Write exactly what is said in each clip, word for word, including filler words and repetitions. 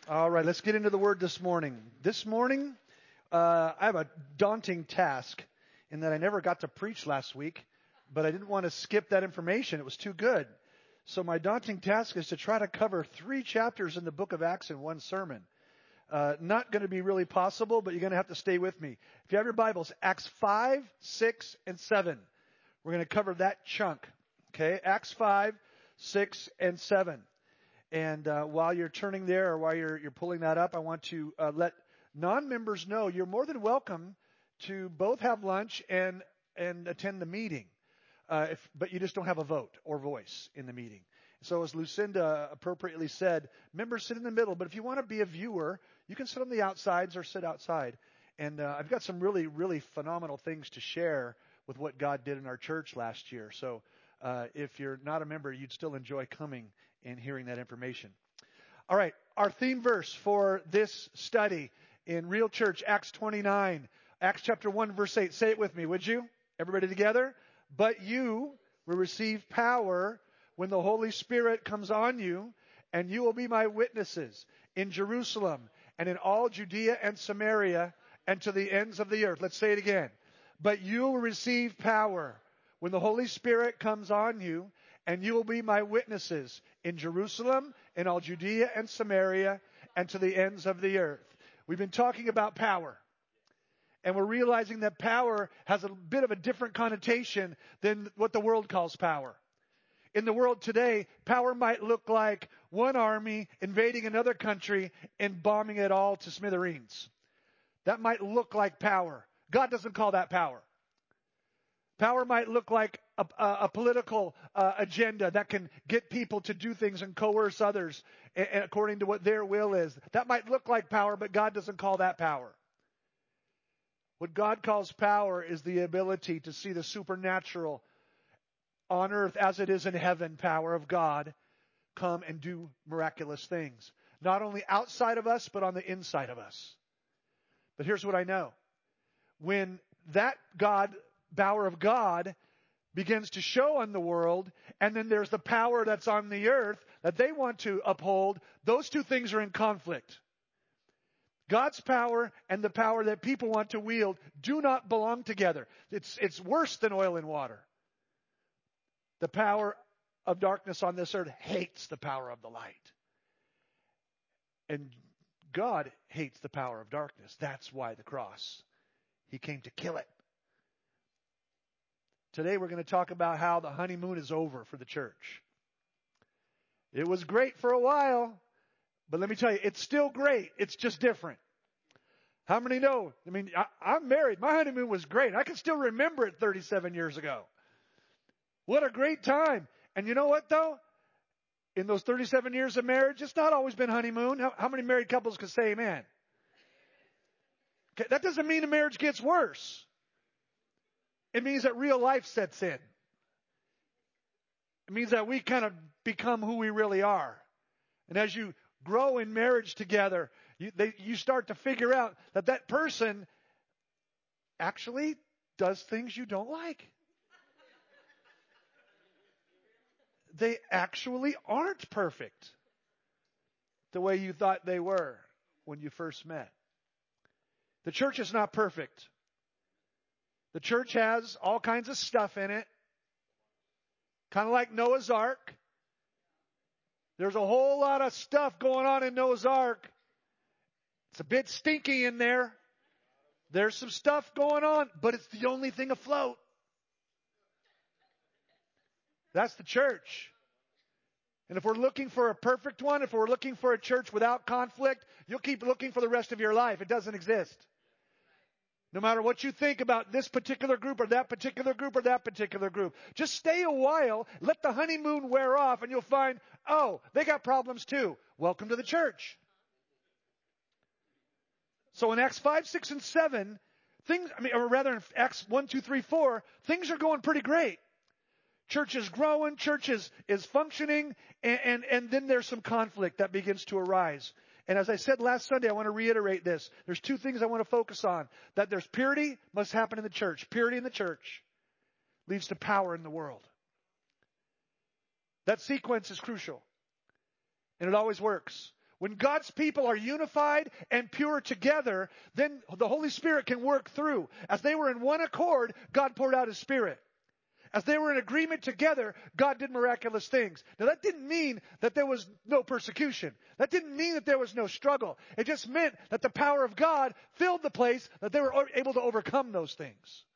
All right, let's get into the Word this morning. This morning, uh, I have a daunting task in that I never got to preach last week, but I didn't want to skip that information. It was too good. So my daunting task is to try to cover three chapters in the book of Acts in one sermon. Uh, not going to be really possible, but you're going to have to stay with me. If you have your Bibles, Acts five, six, and seven. We're going to cover that chunk. Okay, Acts five, six, and seven. And uh, while you're turning there or while you're, you're pulling that up, I want to uh, let non-members know you're more than welcome to both have lunch and and attend the meeting. Uh, if, but you just don't have a vote or voice in the meeting. So as Lucinda appropriately said, members sit in the middle. But if you want to be a viewer, you can sit on the outsides or sit outside. And uh, I've got some really, really phenomenal things to share with what God did in our church last year. So uh, if you're not a member, you'd still enjoy coming and hearing that information. All right, our theme verse for this study in Real Church, Acts twenty-nine, Acts chapter one, verse eight. Say it with me, would you? Everybody together? But you will receive power when the Holy Spirit comes on you, and you will be my witnesses in Jerusalem and in all Judea and Samaria and to the ends of the earth. Let's say it again. But you will receive power when the Holy Spirit comes on you, and you will be my witnesses in Jerusalem, in all Judea and Samaria, and to the ends of the earth. We've been talking about power. And we're realizing that power has a bit of a different connotation than what the world calls power. In the world today, power might look like one army invading another country and bombing it all to smithereens. That might look like power. God doesn't call that power. Power might look like a, a, a political uh, agenda that can get people to do things and coerce others a, a, according to what their will is. That might look like power, but God doesn't call that power. What God calls power is the ability to see the supernatural on earth as it is in heaven, power of God, come and do miraculous things. Not only outside of us, but on the inside of us. But here's what I know. When that God, power of God, begins to show on the world, and then there's the power that's on the earth that they want to uphold, those two things are in conflict. God's power and the power that people want to wield do not belong together. It's, it's worse than oil and water. The power of darkness on this earth hates the power of the light. And God hates the power of darkness. That's why the cross. He came to kill it. Today we're going to talk about how the honeymoon is over for the church. It was great for a while, but let me tell you, it's still great. It's just different. How many know? I mean, I, I'm married. My honeymoon was great. I can still remember it thirty-seven years ago. What a great time. And you know what, though? In those thirty-seven years of marriage, it's not always been honeymoon. How, how many married couples can say amen? Okay, that doesn't mean the marriage gets worse. It means that real life sets in. It means that we kind of become who we really are. And as you grow in marriage together, you, they, you start to figure out that that person actually does things you don't like. They actually aren't perfect the way you thought they were when you first met. The church is not perfect. The church has all kinds of stuff in it. Kind of like Noah's Ark. There's a whole lot of stuff going on in Noah's Ark. It's a bit stinky in there. There's some stuff going on, but it's the only thing afloat. That's the church. And if we're looking for a perfect one, if we're looking for a church without conflict, you'll keep looking for the rest of your life. It doesn't exist. No matter what you think about this particular group or that particular group or that particular group. Just stay a while, let the honeymoon wear off, and you'll find, oh, they got problems too. Welcome to the church. So in Acts five, six, and seven, things, I mean, or rather in Acts one, two, three, four, things are going pretty great. Church is growing, church is, is functioning, and, and, and then there's some conflict that begins to arise. And as I said last Sunday, I want to reiterate this. There's two things I want to focus on. That there's purity must happen in the church. Purity in the church leads to power in the world. That sequence is crucial. And it always works. When God's people are unified and pure together, then the Holy Spirit can work through. As they were in one accord, God poured out His Spirit. As they were in agreement together, God did miraculous things. Now that didn't mean that there was no persecution. That didn't mean that there was no struggle. It just meant that the power of God filled the place, that they were able to overcome those things.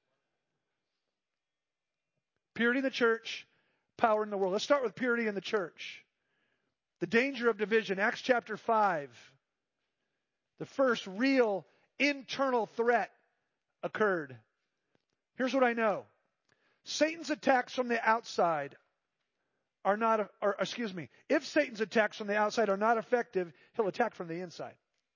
Purity in the church, power in the world. Let's start with purity in the church. The danger of division. Acts chapter five. The first real internal threat occurred. Here's what I know. Satan's attacks from the outside are not, or excuse me, if Satan's attacks from the outside are not effective, he'll attack from the inside.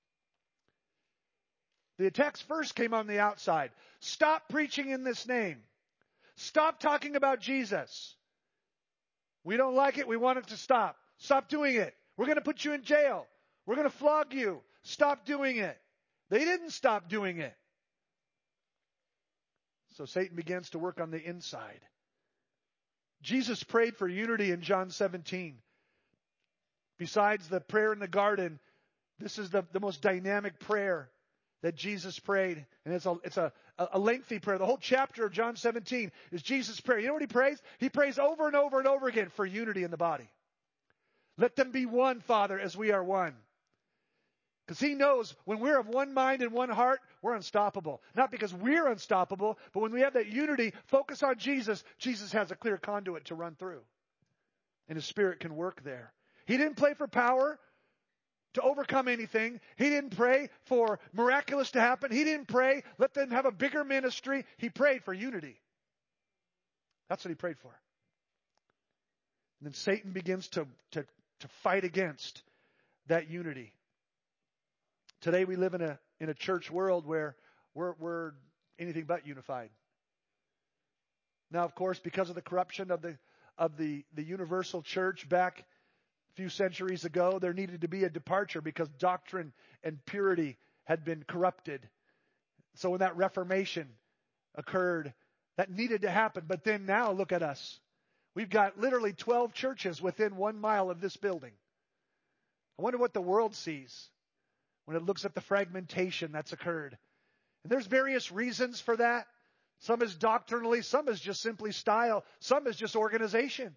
The attacks first came on the outside. Stop preaching in this name. Stop talking about Jesus. We don't like it. We want it to stop. Stop doing it. We're going to put you in jail. We're going to flog you. Stop doing it. They didn't stop doing it. So Satan begins to work on the inside. Jesus prayed for unity in John seventeen. Besides the prayer in the garden, this is the, the most dynamic prayer that Jesus prayed. And it's a, it's a, a lengthy prayer. The whole chapter of John seventeen is Jesus' prayer. You know what he prays? He prays over and over and over again for unity in the body. Let them be one, Father, as we are one. Because he knows when we're of one mind and one heart, we're unstoppable. Not because we're unstoppable, but when we have that unity, focus on Jesus, Jesus has a clear conduit to run through. And His Spirit can work there. He didn't pray for power to overcome anything. He didn't pray for miraculous to happen. He didn't pray, let them have a bigger ministry. He prayed for unity. That's what he prayed for. And then Satan begins to, to, to fight against that unity. Today we live in a in a church world where we're, we're anything but unified. Now, of course, because of the corruption of the of the, the universal church back a few centuries ago, there needed to be a departure because doctrine and purity had been corrupted. So when that Reformation occurred, that needed to happen. But then now look at us. We've got literally twelve churches within one mile of this building. I wonder what the world sees when it looks at the fragmentation that's occurred. And there's various reasons for that. Some is doctrinally, some is just simply style, some is just organization.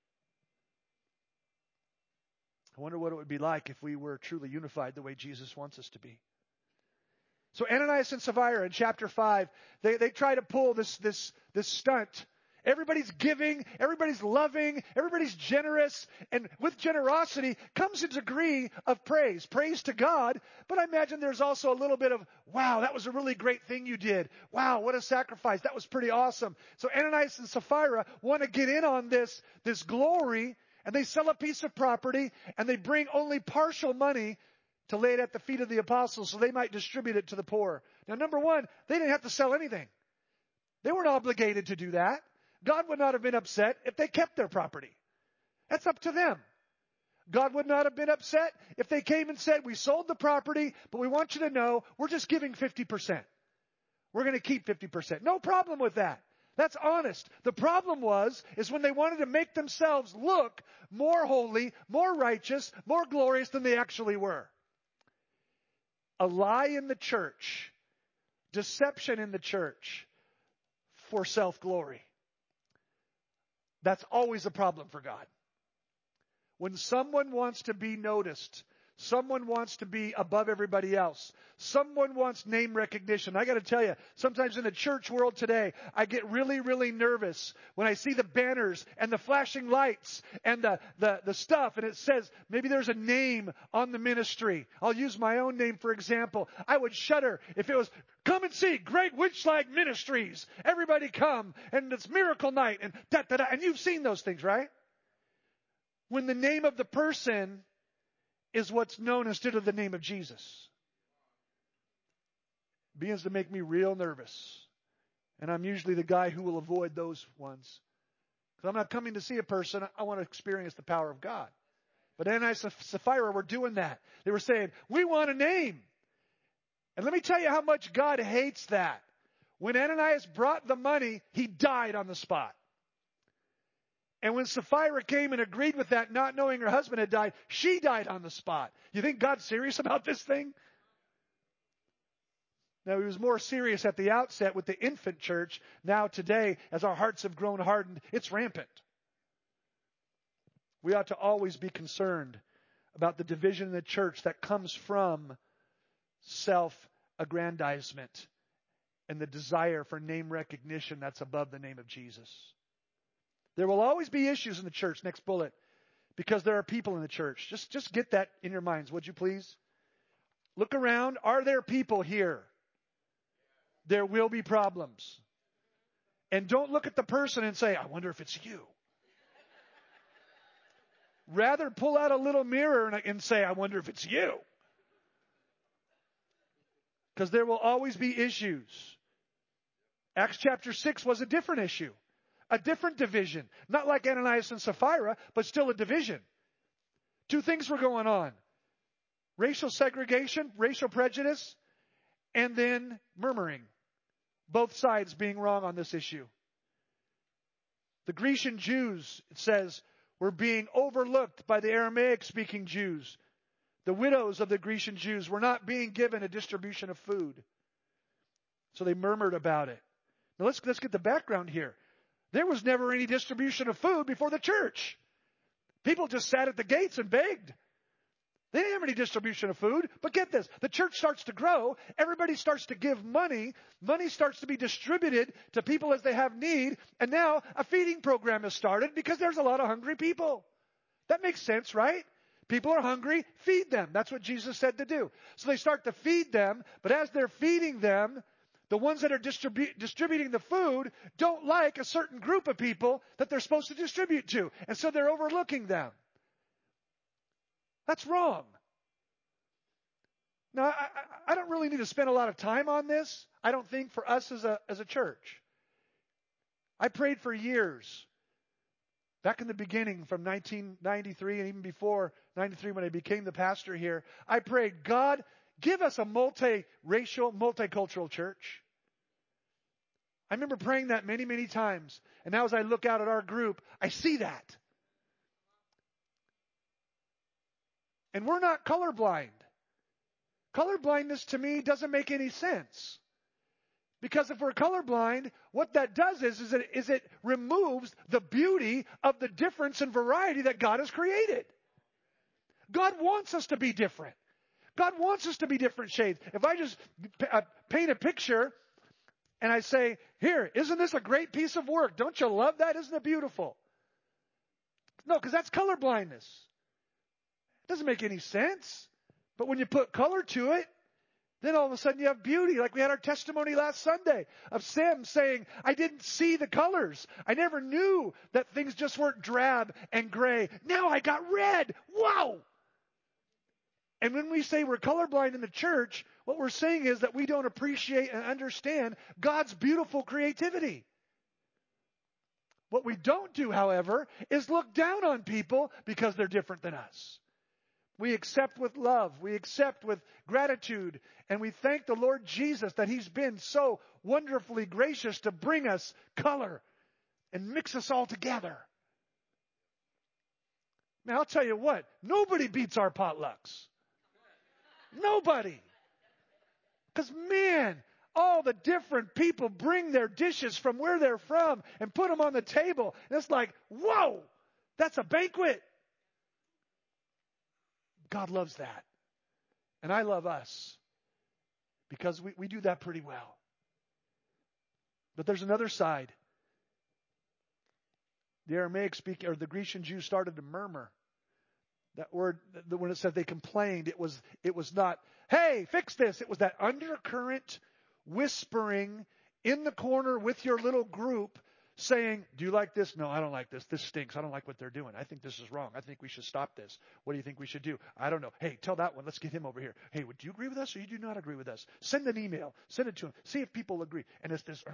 I wonder what it would be like if we were truly unified the way Jesus wants us to be. So Ananias and Sapphira in chapter five, they, they try to pull this, this, this stunt. Everybody's giving, everybody's loving, everybody's generous, and with generosity comes a degree of praise. Praise to God, but I imagine there's also a little bit of, wow, that was a really great thing you did. Wow, what a sacrifice. That was pretty awesome. So Ananias and Sapphira want to get in on this, this glory, and they sell a piece of property, and they bring only partial money to lay it at the feet of the apostles so they might distribute it to the poor. Now, number one, they didn't have to sell anything. They weren't obligated to do that. God would not have been upset if they kept their property. That's up to them. God would not have been upset if they came and said, we sold the property, but we want you to know we're just giving fifty percent. We're going to keep fifty percent. No problem with that. That's honest. The problem was, is when they wanted to make themselves look more holy, more righteous, more glorious than they actually were. A lie in the church, deception in the church for self-glory. That's always a problem for God. When someone wants to be noticed, someone wants to be above everybody else, someone wants name recognition. I got to tell you, sometimes in the church world today, I get really, really nervous when I see the banners and the flashing lights and the, the, the stuff, and it says maybe there's a name on the ministry. I'll use my own name for example. I would shudder if it was, come and see Greg Witchlag Ministries. Everybody come, and it's Miracle Night, and da da da. And you've seen those things, right? When the name of the person is what's known instead of the name of Jesus. It begins to make me real nervous. And I'm usually the guy who will avoid those ones. Because I'm not coming to see a person. I want to experience the power of God. But Ananias and Sapphira were doing that. They were saying, we want a name. And let me tell you how much God hates that. When Ananias brought the money, he died on the spot. And when Sapphira came and agreed with that, not knowing her husband had died, she died on the spot. You think God's serious about this thing? Now, he was more serious at the outset with the infant church. Now, today, as our hearts have grown hardened, it's rampant. We ought to always be concerned about the division in the church that comes from self-aggrandizement and the desire for name recognition that's above the name of Jesus. There will always be issues in the church, next bullet, because there are people in the church. Just, just get that in your minds, would you please? Look around. Are there people here? There will be problems. And don't look at the person and say, I wonder if it's you. Rather pull out a little mirror and, and say, I wonder if it's you. Because there will always be issues. Acts chapter six was a different issue. A different division. Not like Ananias and Sapphira, but still a division. Two things were going on. Racial segregation, racial prejudice, and then murmuring. Both sides being wrong on this issue. The Grecian Jews, it says, were being overlooked by the Aramaic-speaking Jews. The widows of the Grecian Jews were not being given a distribution of food. So they murmured about it. Now let's, let's get the background here. There was never any distribution of food before the church. People just sat at the gates and begged. They didn't have any distribution of food. But get this, the church starts to grow. Everybody starts to give money. Money starts to be distributed to people as they have need. And now a feeding program is started because there's a lot of hungry people. That makes sense, right? People are hungry, feed them. That's what Jesus said to do. So they start to feed them. But as they're feeding them, the ones that are distribu- distributing the food don't like a certain group of people that they're supposed to distribute to. And so they're overlooking them. That's wrong. Now, I, I, I don't really need to spend a lot of time on this. I don't think for us as a, as a church. I prayed for years. Back in the beginning from nineteen ninety-three and even before ninety-three when I became the pastor here, I prayed, God, give us a multi-racial, multicultural church. I remember praying that many, many times. And now as I look out at our group, I see that. And we're not colorblind. Colorblindness to me doesn't make any sense. Because if we're colorblind, what that does is, is, it, is it removes the beauty of the difference and variety that God has created. God wants us to be different. God wants us to be different shades. If I just uh, paint a picture and I say, here, isn't this a great piece of work? Don't you love that? Isn't it beautiful? No, because that's color blindness. It doesn't make any sense. But when you put color to it, then all of a sudden you have beauty. Like we had our testimony last Sunday of Sam saying, I didn't see the colors. I never knew that things just weren't drab and gray. Now I got red. Wow! And when we say we're colorblind in the church, what we're saying is that we don't appreciate and understand God's beautiful creativity. What we don't do, however, is look down on people because they're different than us. We accept with love, we accept with gratitude, and we thank the Lord Jesus that He's been so wonderfully gracious to bring us color and mix us all together. Now, I'll tell you what, nobody beats our potlucks. Nobody. Because, man, all the different people bring their dishes from where they're from and put them on the table. And it's like, whoa, that's a banquet. God loves that. And I love us because we, we do that pretty well. But there's another side. The Aramaic speaking, or the Grecian Jews started to murmur. That word, when it said they complained, it was, it was not, hey, fix this. It was that undercurrent whispering in the corner with your little group saying, do you like this? No, I don't like this. This stinks. I don't like what they're doing. I think this is wrong. I think we should stop this. What do you think we should do? I don't know. Hey, tell that one. Let's get him over here. Hey, would you agree with us or you do not agree with us? Send an email. Send it to him. See if people agree. And it's this,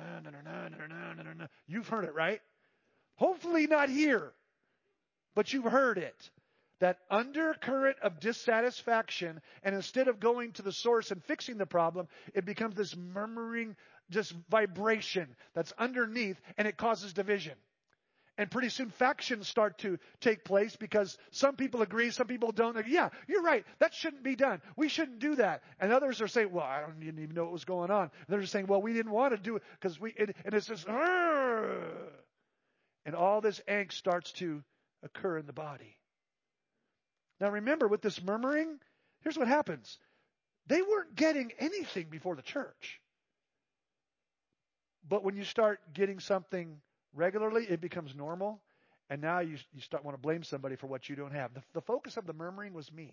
you've heard it, right? Hopefully not here, but you've heard it. That undercurrent of dissatisfaction, and instead of going to the source and fixing the problem, it becomes this murmuring, just vibration that's underneath, and it causes division. And pretty soon factions start to take place because some people agree, some people don't. Like, yeah, you're right. That shouldn't be done. We shouldn't do that. And others are saying, well, I don't even know what was going on. And they're just saying, well, we didn't want to do it because we, it, and it's just, Argh! And all this angst starts to occur in the body. Now remember, with this murmuring, here's what happens. They weren't getting anything before the church. But when you start getting something regularly, it becomes normal. And now you, you start want to blame somebody for what you don't have. The, the focus of the murmuring was me.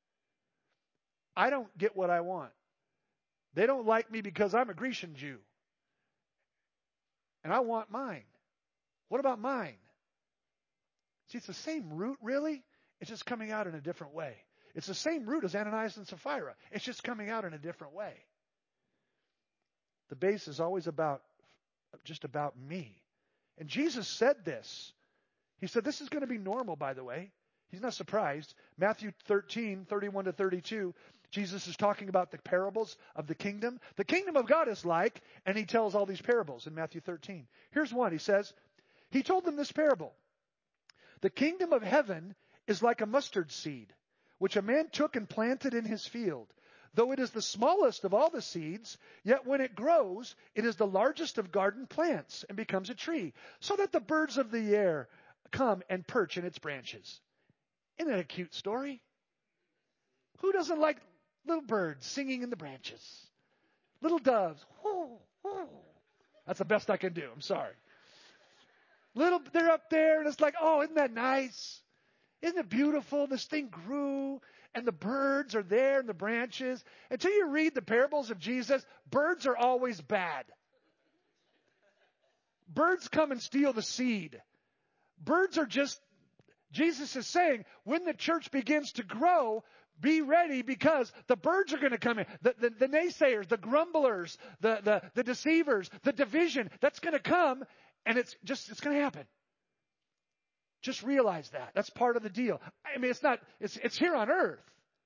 I don't get what I want. They don't like me because I'm a Grecian Jew. And I want mine. What about mine? See, it's the same root, really. It's just coming out in a different way. It's the same root as Ananias and Sapphira. It's just coming out in a different way. The base is always about, just about me. And Jesus said this. He said, this is going to be normal, by the way. He's not surprised. Matthew thirteen, thirty-one to thirty-two, Jesus is talking about the parables of the kingdom. The kingdom of God is like, and he tells all these parables in Matthew thirteen. Here's one. He says, he told them this parable. The kingdom of heaven is like a mustard seed, which a man took and planted in his field. Though it is the smallest of all the seeds, yet when it grows, it is the largest of garden plants and becomes a tree, so that the birds of the air come and perch in its branches. Isn't that a cute story? Who doesn't like little birds singing in the branches? Little doves. Whoo, whoo. That's the best I can do. I'm sorry. Little, they're up there and it's like, oh, isn't that nice? Isn't it beautiful? This thing grew and the birds are there in the branches. Until you read the parables of Jesus, birds are always bad. Birds come and steal the seed. Birds are just, Jesus is saying, when the church begins to grow, be ready because the birds are going to come in. The, the, the naysayers, the grumblers, the, the, the deceivers, the division, that's going to come and it's just, it's going to happen. Just realize that. That's part of the deal. I mean, it's not, it's, it's here on earth.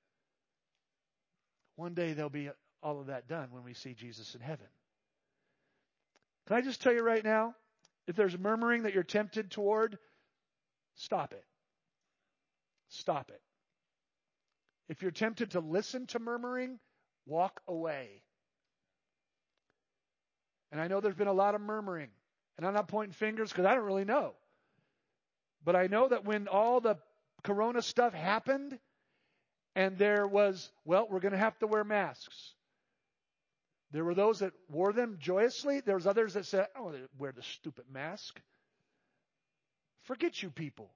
One day there'll be all of that done when we see Jesus in heaven. Can I just tell you right now, if there's murmuring that you're tempted toward, stop it. Stop it. If you're tempted to listen to murmuring, walk away. And I know there's been a lot of murmuring. And I'm not pointing fingers because I don't really know. But I know that when all the corona stuff happened and there was, well, we're going to have to wear masks. There were those that wore them joyously. There was others that said, I don't want to wear the stupid mask. Forget you people.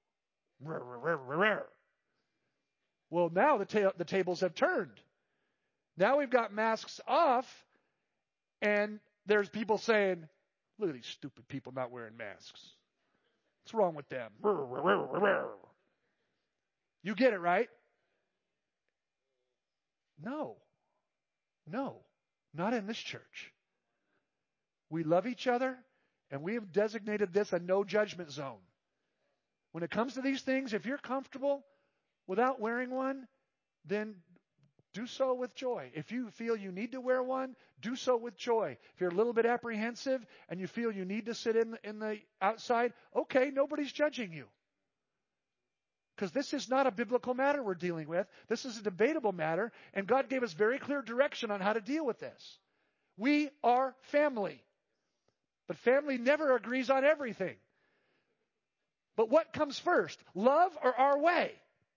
Well, now the, ta- the tables have turned. Now we've got masks off and there's people saying, look at these stupid people not wearing masks. What's wrong with them? You get it, right? No. No. Not in this church. We love each other, and we have designated this a no judgment zone. When it comes to these things, if you're comfortable without wearing one, then do so with joy. If you feel you need to wear one, do so with joy. If you're a little bit apprehensive and you feel you need to sit in the, in the outside, okay, nobody's judging you. Because this is not a biblical matter we're dealing with. This is a debatable matter, and God gave us very clear direction on how to deal with this. We are family. But family never agrees on everything. But what comes first? Love or our way?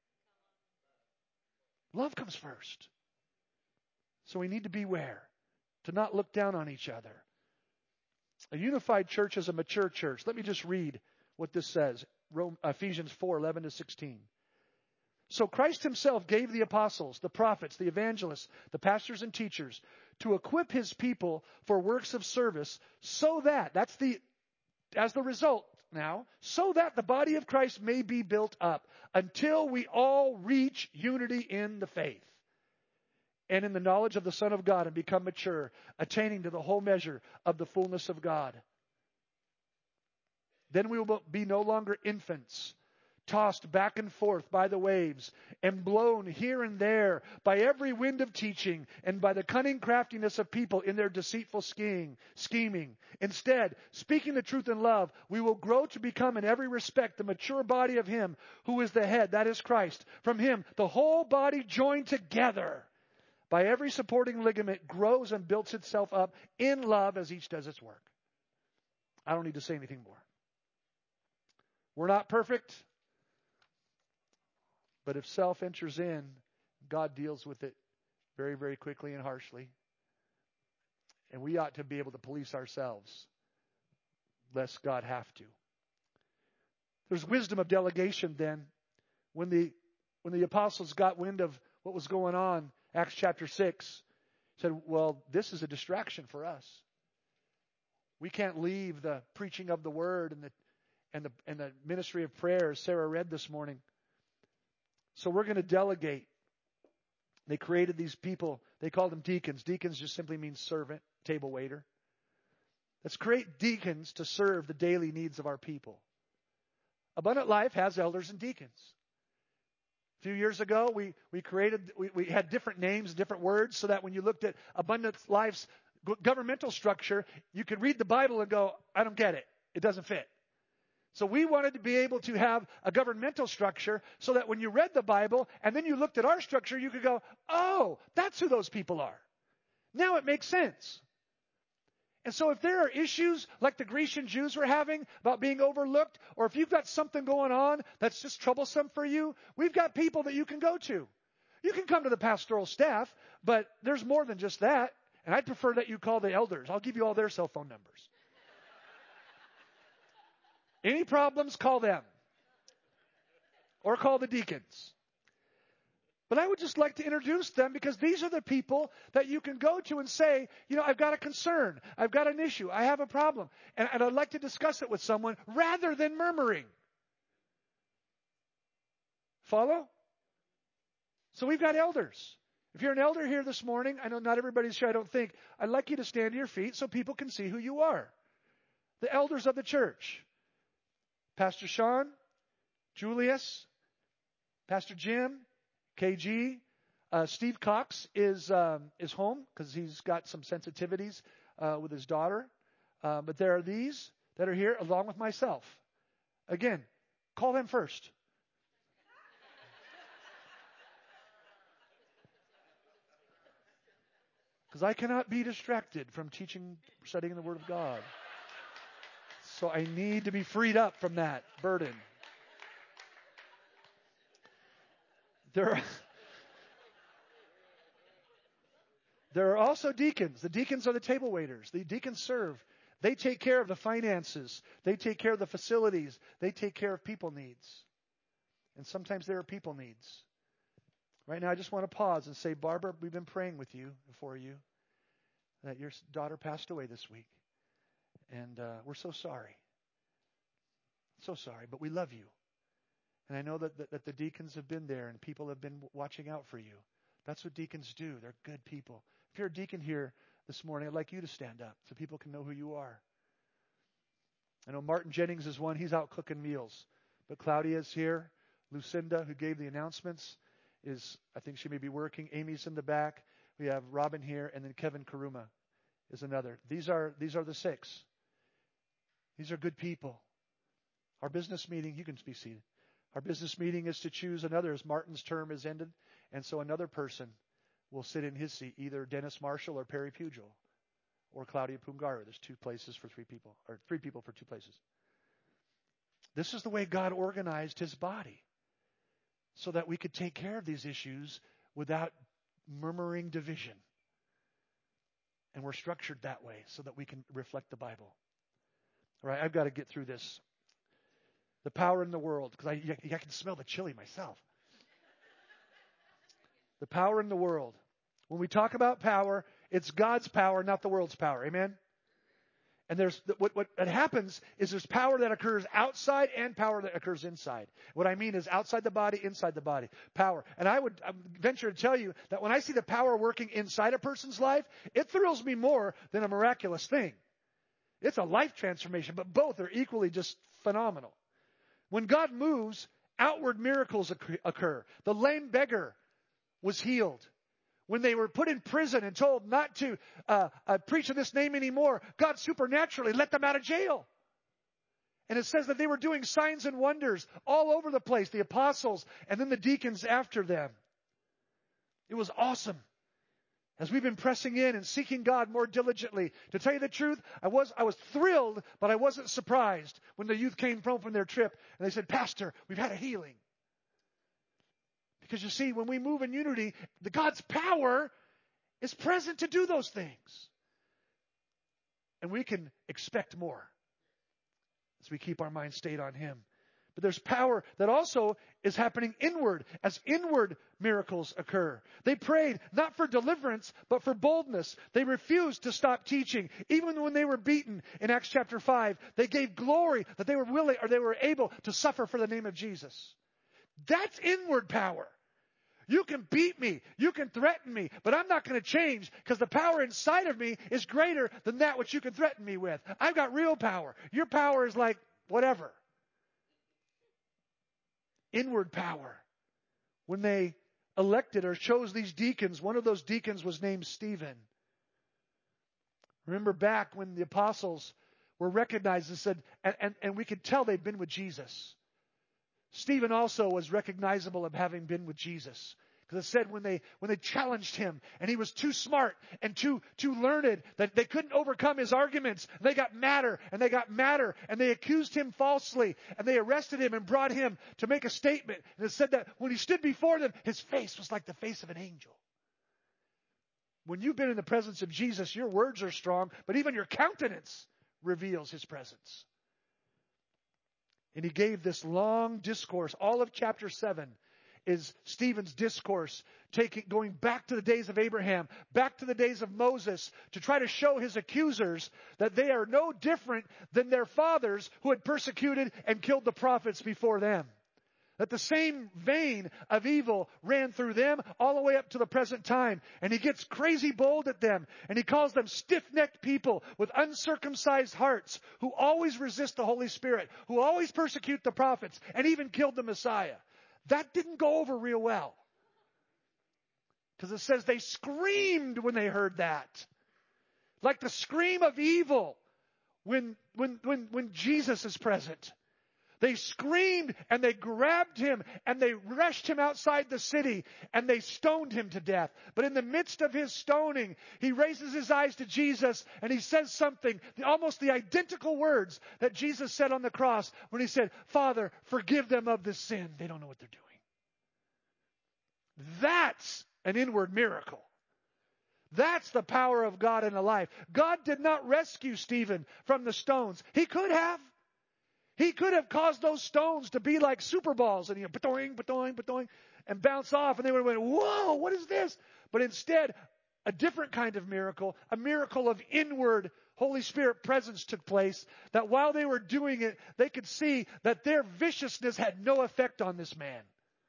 Love comes first. So we need to beware, to not look down on each other. A unified church is a mature church. Let me just read what this says. Ephesians four, eleven to sixteen. So Christ himself gave the apostles, the prophets, the evangelists, the pastors and teachers to equip his people for works of service so that, that's the, as the result now, so that the body of Christ may be built up until we all reach unity in the faith and in the knowledge of the Son of God and become mature, attaining to the whole measure of the fullness of God. Then we will be no longer infants, tossed back and forth by the waves, and blown here and there by every wind of teaching, and by the cunning craftiness of people in their deceitful scheming. scheming. Instead, speaking the truth in love, we will grow to become in every respect the mature body of Him who is the head, that is Christ. From Him, the whole body joined together by every supporting ligament grows and builds itself up in love as each does its work. I don't need to say anything more. We're not perfect. But if self enters in, God deals with it very, very quickly and harshly. And we ought to be able to police ourselves, lest God have to. There's wisdom of delegation then. When the when the apostles got wind of what was going on, Acts chapter six, said, well, this is a distraction for us. We can't leave the preaching of the word and the and the and the ministry of prayer, as Sarah read this morning. So we're going to delegate. They created these people. They called them deacons. Deacons just simply means servant, table waiter. Let's create deacons to serve the daily needs of our people. Abundant Life has elders and deacons. A few years ago, we, we created, we, we had different names, different words, so that when you looked at Abundant Life's governmental structure, you could read the Bible and go, I don't get it. It doesn't fit. So we wanted to be able to have a governmental structure so that when you read the Bible and then you looked at our structure, you could go, oh, that's who those people are. Now it makes sense. And so if there are issues like the Grecian Jews were having about being overlooked, or if you've got something going on that's just troublesome for you, we've got people that you can go to. You can come to the pastoral staff, but there's more than just that. And I'd prefer that you call the elders. I'll give you all their cell phone numbers. Any problems, call them. Or call the deacons. But I would just like to introduce them because these are the people that you can go to and say, you know, I've got a concern. I've got an issue. I have a problem. And, and I'd like to discuss it with someone rather than murmuring. Follow? So we've got elders. If you're an elder here this morning, I know not everybody's here, I don't think. I'd like you to stand to your feet so people can see who you are. The elders of the church. Pastor Sean, Julius, Pastor Jim, K G, uh, Steve Cox is um, is home because he's got some sensitivities uh, with his daughter. Uh, but there are these that are here along with myself. Again, call them first. Because I cannot be distracted from teaching, studying the Word of God. So I need to be freed up from that burden. There are, there are also deacons. The deacons are the table waiters. The deacons serve. They take care of the finances. They take care of the facilities. They take care of people needs. And sometimes there are people needs. Right now I just want to pause and say, Barbara, we've been praying with you, for you, that your daughter passed away this week. And uh, we're so sorry. So sorry, but we love you. And I know that, that, that the deacons have been there and people have been watching out for you. That's what deacons do. They're good people. If you're a deacon here this morning, I'd like you to stand up so people can know who you are. I know Martin Jennings is one. He's out cooking meals. But Claudia's here. Lucinda, who gave the announcements, is, I think she may be working. Amy's in the back. We have Robin here, and then Kevin Karuma is another. These are these are the six. These are good people. Our business meeting, you can be seated. Our business meeting is to choose another as Martin's term is ended. And so another person will sit in his seat, either Dennis Marshall or Perry Pugil or Claudia Pungaru. There's two places for three people, or three people for two places. This is the way God organized his body so that we could take care of these issues without murmuring division. And we're structured that way so that we can reflect the Bible. All right, I've got to get through this. The power in the world, because I, I can smell the chili myself. The power in the world. When we talk about power, it's God's power, not the world's power. Amen? And there's what, what happens is there's power that occurs outside and power that occurs inside. What I mean is outside the body, inside the body. Power. And I would venture to tell you that when I see the power working inside a person's life, it thrills me more than a miraculous thing. It's a life transformation, but both are equally just phenomenal. When God moves outward miracles occur. The lame beggar was healed. When they were put in prison and told not to uh, uh, preach in this name anymore, God supernaturally let them out of jail. And it says that they were doing signs and wonders all over the place, the apostles and then the deacons after them. It was awesome. As we've been pressing in and seeking God more diligently, to tell you the truth, I was I was thrilled, but I wasn't surprised when the youth came home from their trip and they said, Pastor, we've had a healing. Because you see, when we move in unity, the God's power is present to do those things. And we can expect more as we keep our mind stayed on Him. But there's power that also is happening inward as inward miracles occur. They prayed not for deliverance, but for boldness. They refused to stop teaching. Even when they were beaten in Acts chapter five, they gave glory that they were willing or they were able to suffer for the name of Jesus. That's inward power. You can beat me. You can threaten me. But I'm not going to change because the power inside of me is greater than that which you can threaten me with. I've got real power. Your power is like whatever. Inward power. When they elected or chose these deacons, one of those deacons was named Stephen. Remember back when the apostles were recognized and said, and, and, and we could tell they'd been with Jesus. Stephen also was recognizable of having been with Jesus. Because it said when they when they challenged him and he was too smart and too too learned that they couldn't overcome his arguments, they got madder and they got madder and they accused him falsely and they arrested him and brought him to make a statement. And it said that when he stood before them, his face was like the face of an angel. When you've been in the presence of Jesus, your words are strong, but even your countenance reveals His presence. And he gave this long discourse. All of chapter seven is Stephen's discourse, taking, going back to the days of Abraham, back to the days of Moses, to try to show his accusers that they are no different than their fathers who had persecuted and killed the prophets before them. That the same vein of evil ran through them all the way up to the present time. And he gets crazy bold at them. And he calls them stiff-necked people with uncircumcised hearts who always resist the Holy Spirit, who always persecute the prophets, and even killed the Messiah. That didn't go over real well. Because it says they screamed when they heard that. Like the scream of evil when, when, when, when Jesus is present. They screamed and they grabbed him and they rushed him outside the city and they stoned him to death. But in the midst of his stoning, he raises his eyes to Jesus and he says something, almost the identical words that Jesus said on the cross when he said, Father, forgive them of this sin. They don't know what they're doing. That's an inward miracle. That's the power of God in a life. God did not rescue Stephen from the stones. He could have. He could have caused those stones to be like super balls and, you know, ba-doing, ba-doing, ba-doing, and bounce off. And they would have went, whoa, what is this? But instead, a different kind of miracle, a miracle of inward Holy Spirit presence took place, that while they were doing it, they could see that their viciousness had no effect on this man.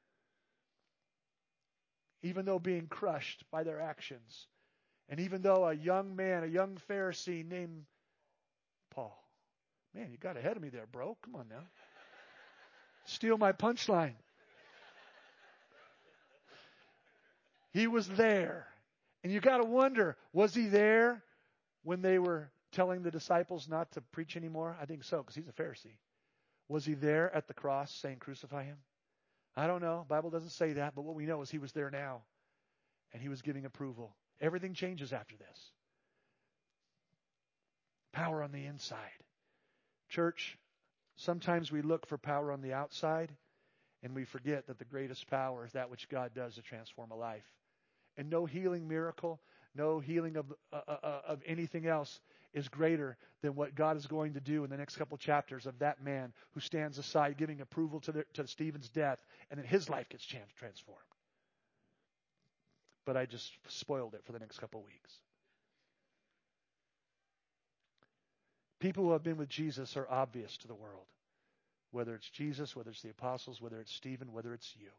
Even though being crushed by their actions. And even though a young man, a young Pharisee named Paul, man, you got ahead of me there, bro. Come on now. Steal my punchline. He was there. And you got to wonder, was he there when they were telling the disciples not to preach anymore? I think so, because he's a Pharisee. Was he there at the cross saying, crucify him? I don't know. The Bible doesn't say that, but what we know is he was there now. And he was giving approval. Everything changes after this. Power on the inside. Church, sometimes we look for power on the outside and we forget that the greatest power is that which God does to transform a life. And no healing miracle, no healing of, uh, uh, of anything else is greater than what God is going to do in the next couple chapters of that man who stands aside giving approval to, the, to Stephen's death, and then his life gets transformed. But I just spoiled it for the next couple weeks. People who have been with Jesus are obvious to the world. Whether it's Jesus, whether it's the apostles, whether it's Stephen, whether it's you.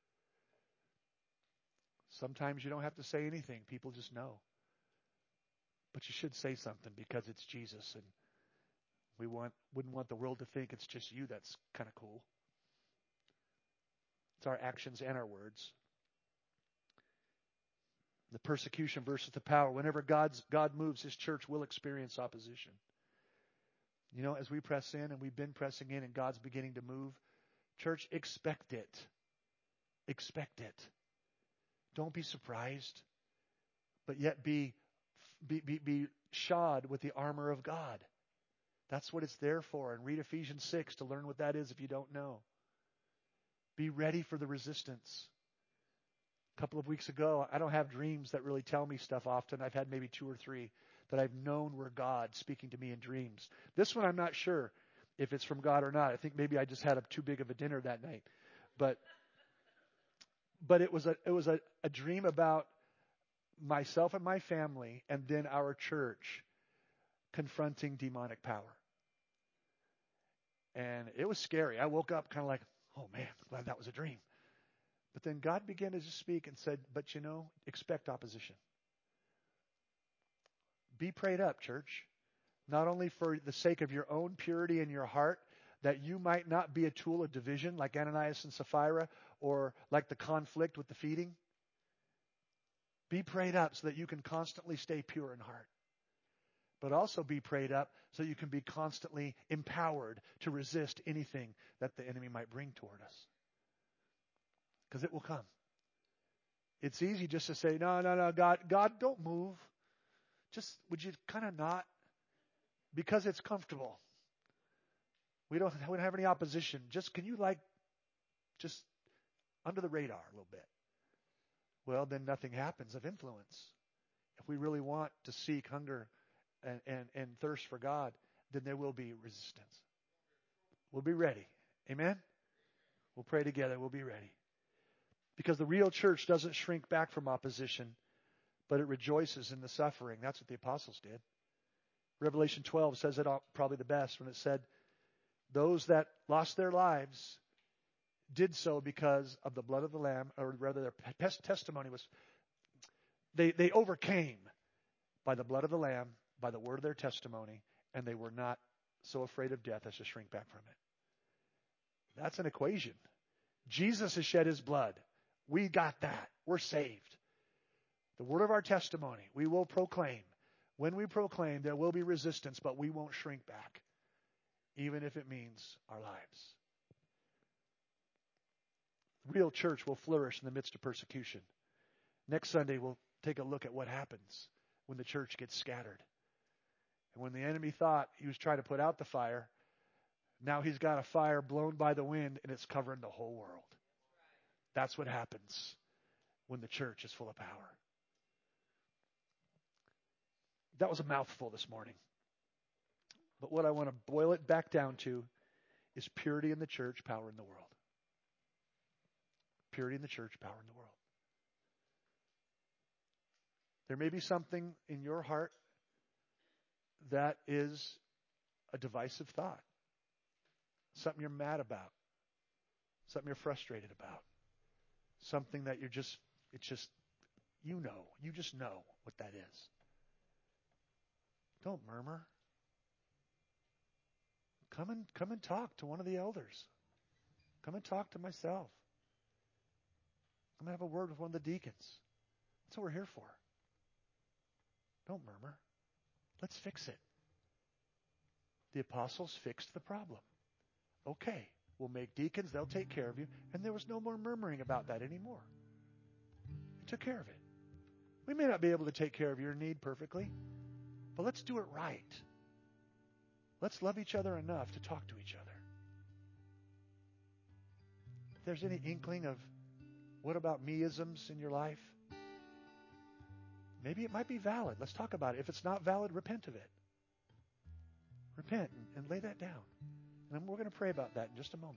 Sometimes you don't have to say anything. People just know. But you should say something because it's Jesus. And we want, wouldn't want the world to think it's just you that's kind of cool. It's our actions and our words. The persecution versus the power. Whenever God's, God moves, His church will experience opposition. You know, as we press in, and we've been pressing in, and God's beginning to move, church, expect it. Expect it. Don't be surprised, but yet be, be, be, be shod with the armor of God. That's what it's there for. And read Ephesians six to learn what that is if you don't know. Be ready for the resistance. A couple of weeks ago, I don't have dreams that really tell me stuff often. I've had maybe two or three that I've known were God speaking to me in dreams. This one I'm not sure if it's from God or not. I think maybe I just had a too big of a dinner that night. But but it was a it was a, a dream about myself and my family, and then our church confronting demonic power. And it was scary. I woke up kind of like, oh man, glad that was a dream. But then God began to just speak and said, but you know, expect opposition. Be prayed up, church. Not only for the sake of your own purity in your heart, that you might not be a tool of division like Ananias and Sapphira, or like the conflict with the feeding. Be prayed up so that you can constantly stay pure in heart. But also be prayed up so you can be constantly empowered to resist anything that the enemy might bring toward us. Because it will come. It's easy just to say, no, no, no, God, God, don't move. Just, would you kind of not? Because it's comfortable. We don't, we don't have any opposition. Just, can you like, just under the radar a little bit? Well, then nothing happens of influence. If we really want to seek hunger and, and, and thirst for God, then there will be resistance. We'll be ready. Amen? We'll pray together. We'll be ready. Because the real church doesn't shrink back from opposition, but it rejoices in the suffering. That's what the apostles did. Revelation twelve says it all, probably the best when it said, those that lost their lives did so because of the blood of the Lamb, or rather their testimony was, they, they overcame by the blood of the Lamb, by the word of their testimony, and they were not so afraid of death as to shrink back from it. That's an equation. Jesus has shed His blood. We got that. We're saved. The word of our testimony, we will proclaim. When we proclaim, there will be resistance, but we won't shrink back, even if it means our lives. The real church will flourish in the midst of persecution. Next Sunday, we'll take a look at what happens when the church gets scattered. And when the enemy thought he was trying to put out the fire, now he's got a fire blown by the wind and it's covering the whole world. That's what happens when the church is full of power. That was a mouthful this morning. But what I want to boil it back down to is purity in the church, power in the world. Purity in the church, power in the world. There may be something in your heart that is a divisive thought. Something you're mad about. Something you're frustrated about. Something that you're just, it's just, you know, you just know what that is. Don't murmur. Come and come and talk to one of the elders. Come and talk to myself. Come and have a word with one of the deacons. That's what we're here for. Don't murmur. Let's fix it. The apostles fixed the problem. Okay, we'll make deacons, they'll take care of you. And there was no more murmuring about that anymore. They took care of it. We may not be able to take care of your need perfectly, but let's do it right. Let's love each other enough to talk to each other. If there's any inkling of what about me-isms in your life, maybe it might be valid. Let's talk about it. If it's not valid, repent of it. Repent and, and lay that down. And then we're going to pray about that in just a moment.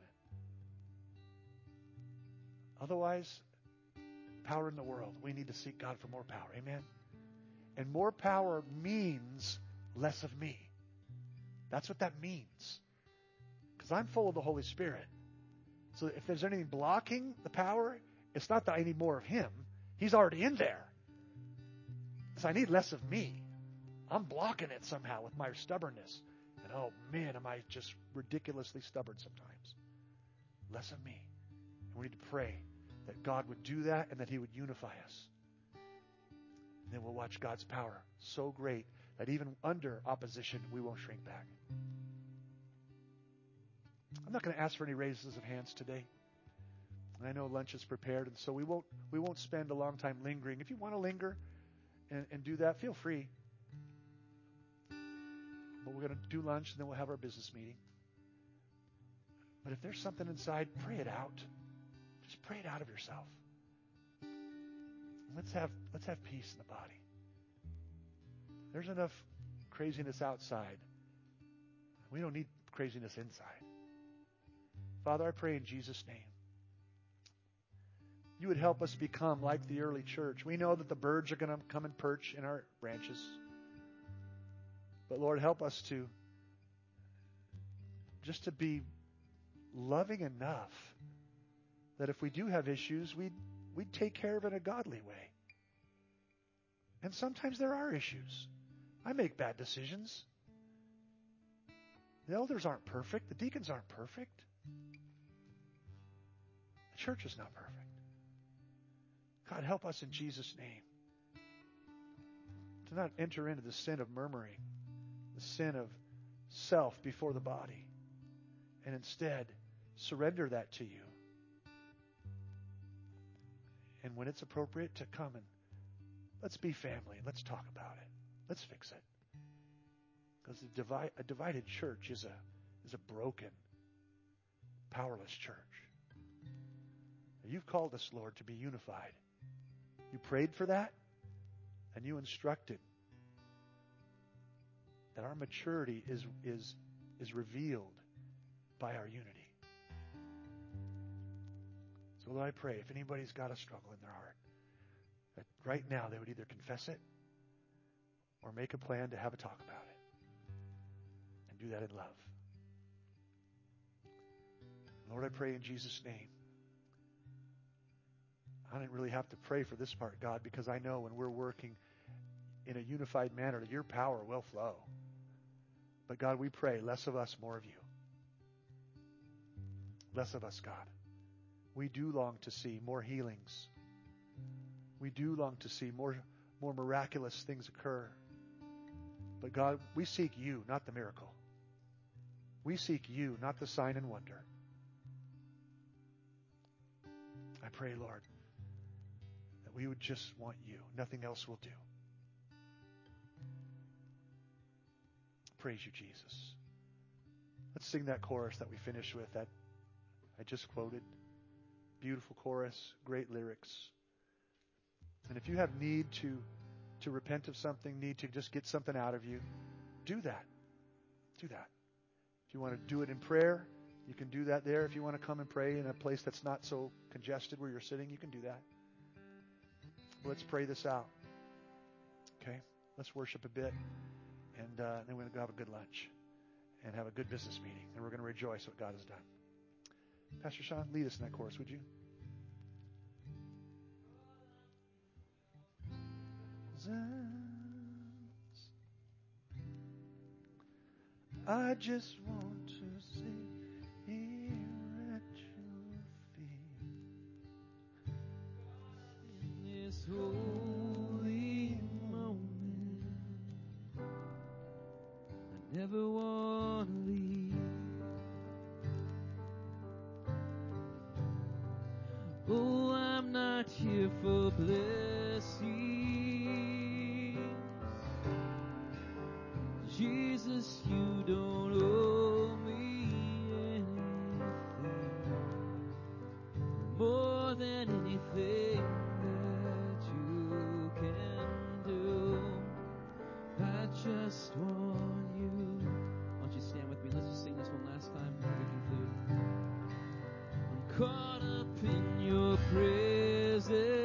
Otherwise, power in the world. We need to seek God for more power. Amen? And more power means less of me. That's what that means. Because I'm full of the Holy Spirit. So if there's anything blocking the power, it's not that I need more of Him. He's already in there. So I need less of me. I'm blocking it somehow with my stubbornness. And oh man, am I just ridiculously stubborn sometimes. Less of me And we need to pray that God would do that and that He would unify us. And then we'll watch God's power so great that even under opposition, we won't shrink back. I'm not going to ask for any raises of hands today. And I know lunch is prepared, and so we won't we won't spend a long time lingering. If you want to linger and, and do that, feel free. But we're going to do lunch, and then we'll have our business meeting. But if there's something inside, pray it out. Just pray it out of yourself. Let's have let's have peace in the body. There's enough craziness outside. We don't need craziness inside. Father, I pray in Jesus' name, you would help us become like the early church. We know that the birds are going to come and perch in our branches. But Lord, help us to just to be loving enough that if we do have issues, we'd, we'd take care of it in a godly way. And sometimes there are issues. I make bad decisions. The elders aren't perfect. The deacons aren't perfect. The church is not perfect. God, help us in Jesus' name to not enter into the sin of murmuring, the sin of self before the body, and instead surrender that to you. And when it's appropriate, to come and let's be family. Let's talk about it. Let's fix it. Because a, divi- a divided church is a is a broken, powerless church. You've called us, Lord, to be unified. You prayed for that, and you instructed that our maturity is is is revealed by our unity. So Lord, I pray if anybody's got a struggle in their heart, that right now they would either confess it or make a plan to have a talk about it. And do that in love. Lord, I pray in Jesus' name. I didn't really have to pray for this part, God, because I know when we're working in a unified manner, that your power will flow. But God, we pray less of us, more of you. Less of us, God. We do long to see more healings. We do long to see more, more miraculous things occur. But God, we seek you, not the miracle. We seek you, not the sign and wonder. I pray, Lord, that we would just want you. Nothing else will do. Praise you, Jesus. Let's sing that chorus that we finished with, that I just quoted. Beautiful chorus, great lyrics. And if you have need to, to repent of something, need to just get something out of you, do that. Do that. If you want to do it in prayer, you can do that there. If you want to come and pray in a place that's not so congested where you're sitting, you can do that. Let's pray this out. Okay? Let's worship a bit. And uh, then we're going to go have a good lunch and have a good business meeting. And we're going to rejoice what God has done. Pastor Sean, lead us in that chorus, would you? I just want to sit here at your feet in this holy moment. I never want to leave. Oh, I'm not here for blessings. Jesus, you don't owe me anything more than anything that you can do. I just want you. Why don't you stand with me? Let's just sing this one last time before we conclude. I'm caught up in your presence.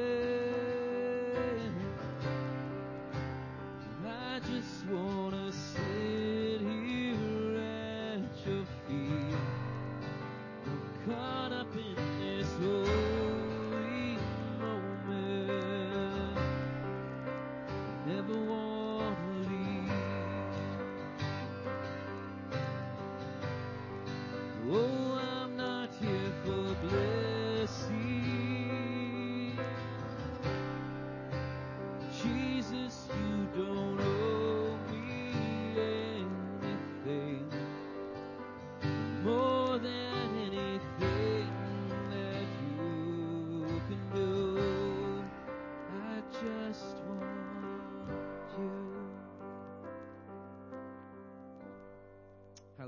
I just want to sit here at your feet. I'm caught up in this holy moment. Never want to leave. Oh, I'm not here for blessings.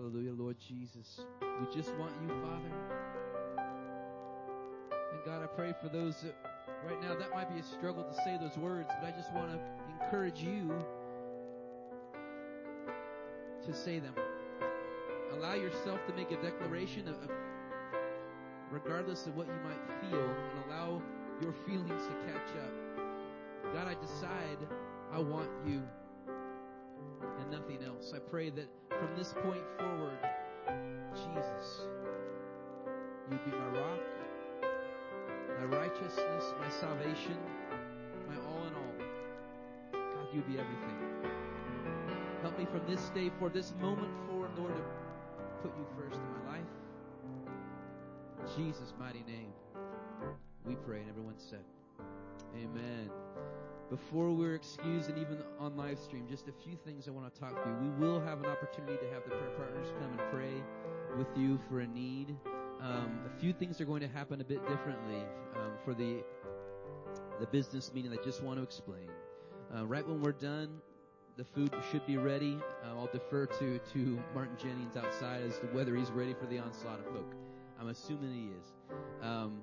Hallelujah, Lord Jesus. We just want you, Father. And God, I pray for those that right now that might be a struggle to say those words, but I just want to encourage you to say them. Allow yourself to make a declaration of, of regardless of what you might feel, and allow your feelings to catch up. God, I decide I want you and nothing else. I pray that from this point forward, Jesus, you'd be my rock, my righteousness, my salvation, my all in all. God, you'd be everything. Help me from this day forward, this moment forward, Lord, to put you first in my life. In Jesus' mighty name, we pray, and everyone said, amen. Before we're excused and even on live stream, just a few things I want to talk to you. We will have an opportunity to have the prayer partners come and pray with you for a need. Um, a few things are going to happen a bit differently um, for the the business meeting. I just want to explain. Uh, right when we're done, the food should be ready. Uh, I'll defer to, to Martin Jennings outside as to whether he's ready for the onslaught of folk. I'm assuming he is. Um,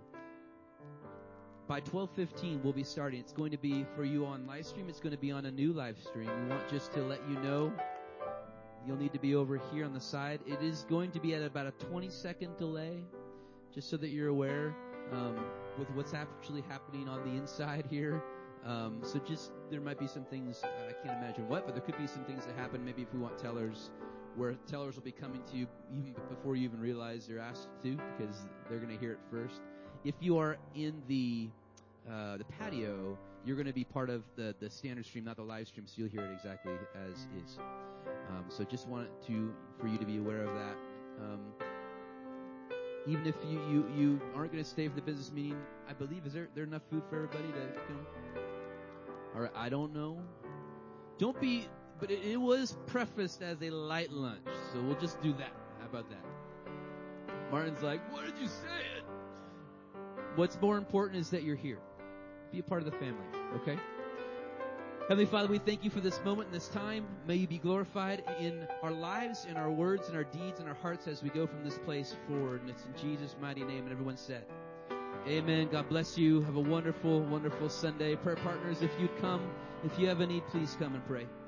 by twelve fifteen, we'll be starting. It's going to be for you on live stream. It's going to be on a new live stream. We want just to let you know you'll need to be over here on the side. It is going to be at about a twenty second delay, just so that you're aware um, with what's actually happening on the inside here. Um, so just, there might be some things, uh, I can't imagine what, but there could be some things that happen, maybe if we want tellers, where tellers will be coming to you even before you even realize they're asked to, because they're going to hear it first. If you are in the uh, the patio, you're going to be part of the, the standard stream, not the live stream, so you'll hear it exactly as is. Um, so just wanted to, for you to be aware of that. Um, even if you, you, you aren't going to stay for the business meeting, I believe, is there, there enough food for everybody to come? All right, I don't know. Don't be, but it, it was prefaced as a light lunch, so we'll just do that. How about that? Martin's like, what did you say it? What's more important is that you're here. Be a part of the family, okay? Heavenly Father, we thank you for this moment and this time. May you be glorified in our lives, in our words, in our deeds, in our hearts as we go from this place forward. And it's in Jesus' mighty name. And everyone said, amen. God bless you. Have a wonderful, wonderful Sunday. Prayer partners, if you'd come, if you have a need, please come and pray.